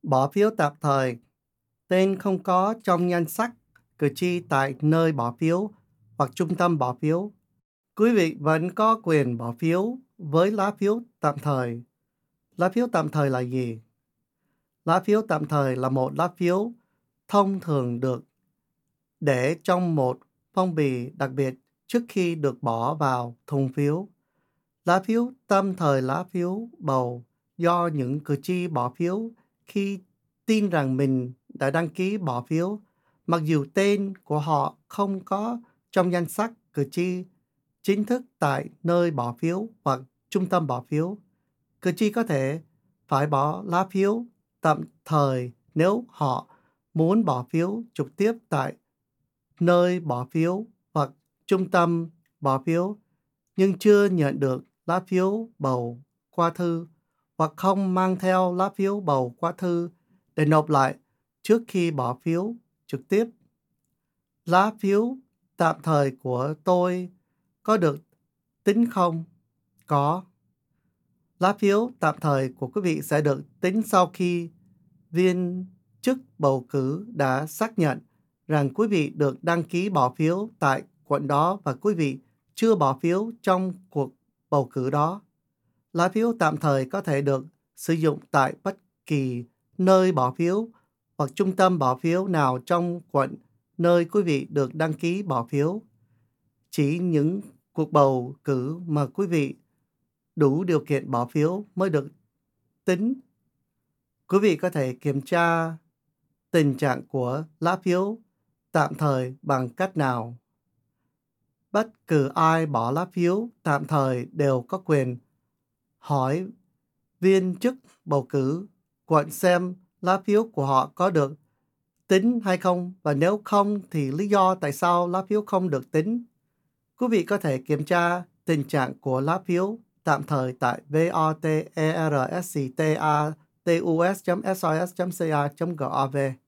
Bỏ phiếu tạm thời. Tên không có trong danh sách cử tri tại nơi bỏ phiếu hoặc trung tâm bỏ phiếu. Quý vị vẫn có quyền bỏ phiếu với lá phiếu tạm thời. Lá phiếu tạm thời là gì? Lá phiếu tạm thời là một lá phiếu thông thường được để trong một phong bì đặc biệt trước khi được bỏ vào thùng phiếu. Lá phiếu tạm thời lá phiếu bầu do những cử tri bỏ phiếu khi tin rằng mình đã đăng ký bỏ phiếu, mặc dù tên của họ không có trong danh sách cử tri chính thức tại nơi bỏ phiếu hoặc trung tâm bỏ phiếu. Cử tri có thể phải bỏ lá phiếu tạm thời nếu họ muốn bỏ phiếu trực tiếp tại nơi bỏ phiếu hoặc trung tâm bỏ phiếu, nhưng chưa nhận được lá phiếu bầu qua thư hoặc không mang theo lá phiếu bầu qua thư để nộp lại trước khi bỏ phiếu trực tiếp. Lá phiếu tạm thời của tôi có được tính không? Có. Lá phiếu tạm thời của quý vị sẽ được tính sau khi viên chức bầu cử đã xác nhận rằng quý vị được đăng ký bỏ phiếu tại quận đó và quý vị chưa bỏ phiếu trong cuộc bầu cử đó. Lá phiếu tạm thời có thể được sử dụng tại bất kỳ nơi bỏ phiếu hoặc trung tâm bỏ phiếu nào trong quận nơi quý vị được đăng ký bỏ phiếu. Chỉ những cuộc bầu cử mà quý vị đủ điều kiện bỏ phiếu mới được tính. Quý vị có thể kiểm tra tình trạng của lá phiếu tạm thời bằng cách nào? Bất cứ ai bỏ lá phiếu tạm thời đều có quyền hỏi viên chức bầu cử quận xem lá phiếu của họ có được tính hay không, và nếu không thì lý do tại sao lá phiếu không được tính. Quý vị có thể kiểm tra tình trạng của lá phiếu tạm thời tại votersctatus.sos.ca.gov.